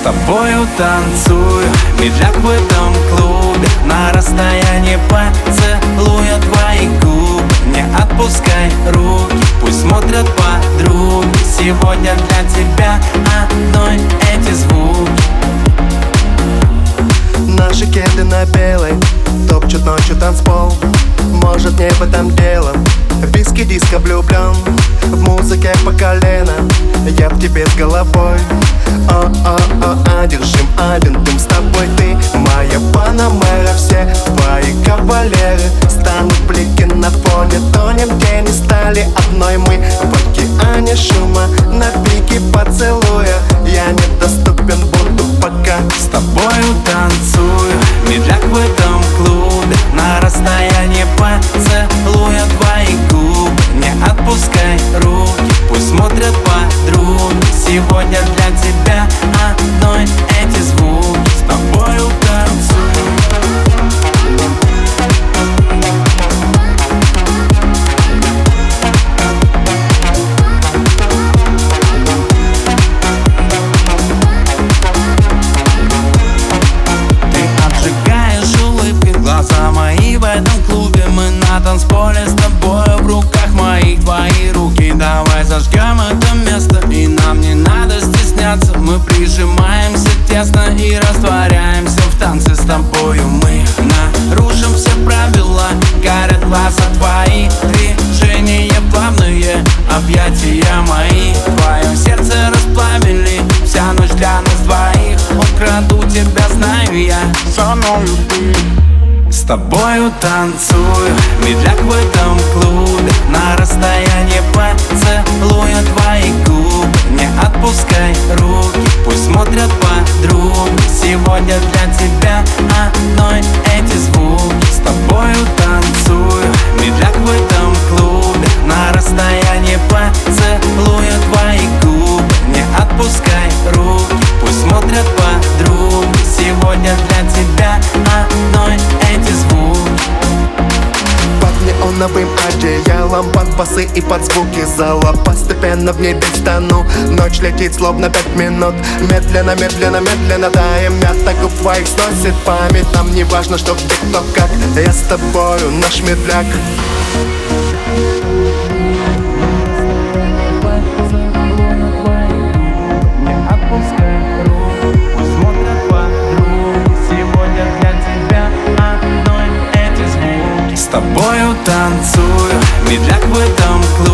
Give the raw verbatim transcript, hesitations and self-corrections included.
тобою танцую, медляк в этом клубе. На расстоянии поцелуя твои губы. Не отпускай руки, пусть смотрят подруги. Сегодня для тебя одной эти звуки. Наши кеды на белой топчут ночью танцпол. Может, не в этом дело. Виски, диско, влюблен в музыке по колено. Я в тебе с головой. О-о-о, одержим один с тобой. Ты моя Панамера. Все твои кавалеры станут блики на фоне. Тонем тени стали одной мы. В океане шума на пике поцелуя. Я недоступен, буду пока с тобою танцую, медляк в этом клубе. На расстоянии поцелуя твои губы. Не отпускай руки, пусть смотрят подруги. Сегодня для тебя одной эти звуки. С тобою танцую. Глаза мои в этом клубе. Мы на танцполе с тобой. В руках моих твои руки. Давай зажгем это место, и нам не надо стесняться. Мы прижимаемся тесно и растворяемся в танце с тобою. Мы нарушим все правила. Горят глаза твои, движения плавные, объятия мои в твоем сердце расплавили. Вся ночь для нас двоих. Украду тебя, знаю я, со мною ты. С тобою танцую, медляк в этом клубе. На расстоянии поцелуя твои губы. Не отпускай руки, пусть смотрят подруги. Сегодня для тебя одной эти звуки. С тобою танцую, медляк в этом клубе. На расстоянии поцелуя твои губы. Не отпускай руки, пусть смотрят подруги. Сегодня для тебя одной эти звуки. Под неоновым одеялом, под басы и под звуки зала. Постепенно в небе стану. Ночь летит словно пять минут. Медленно, медленно, медленно таем. Мята губ твоих сносит память. Нам не важно, что где, кто, как. Я с тобою, наш медляк. С тобою танцую, медляк в этом клубе.